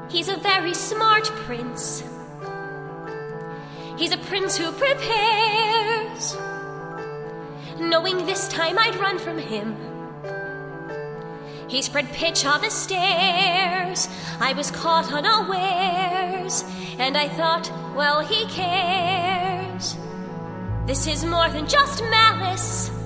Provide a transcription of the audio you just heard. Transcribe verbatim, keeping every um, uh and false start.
He's a very smart prince. He's a prince who prepares, knowing this time I'd run from him. He spread pitch on the stairs. I was caught unawares, and I thought, well, he cares. This is more than just malice.